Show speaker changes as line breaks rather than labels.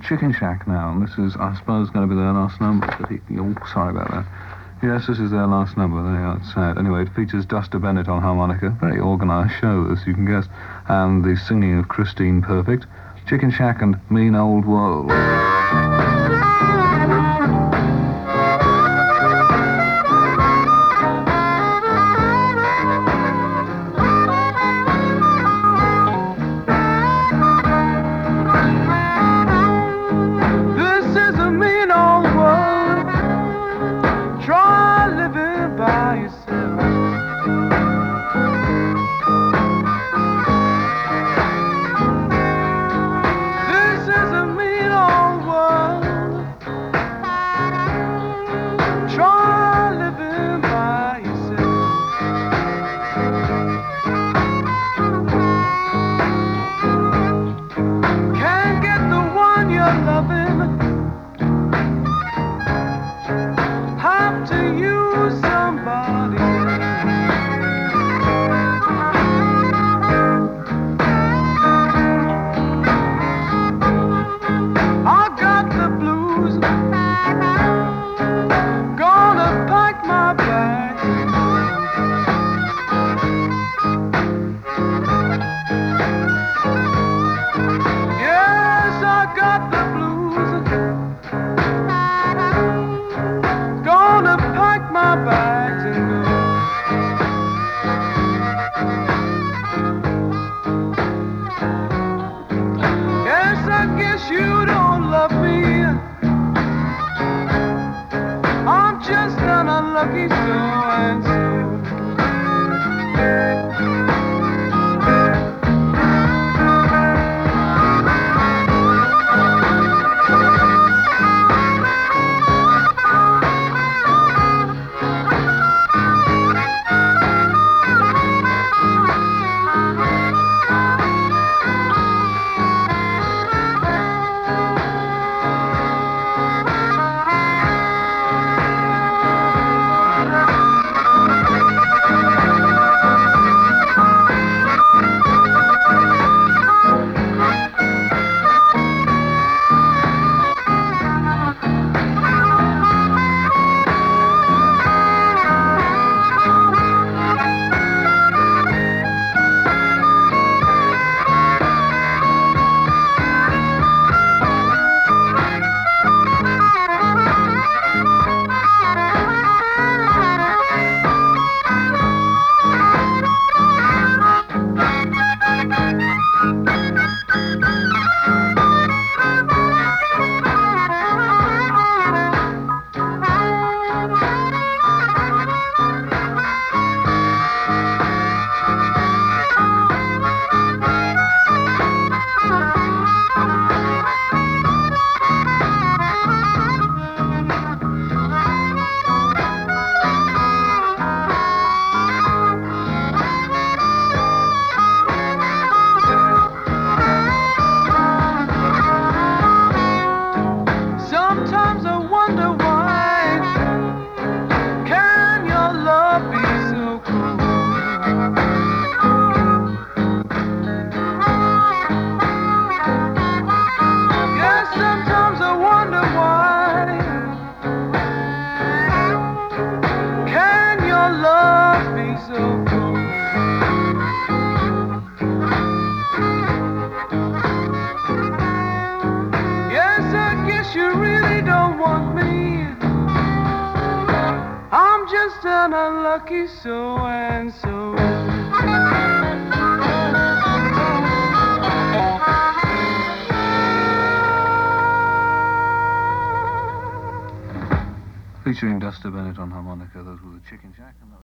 Chicken Shack now, and this is, I suppose, going to be their last number. But sorry about that. Yes, this is their last number. It's sad. Anyway, it features Duster Bennett on harmonica. Very organised show, as you can guess. And the singing of Christine Perfect. Chicken Shack and Mean Old World.
Unlucky so and so.
Featuring Duster Bennett on harmonica, those were the Chicken Shack.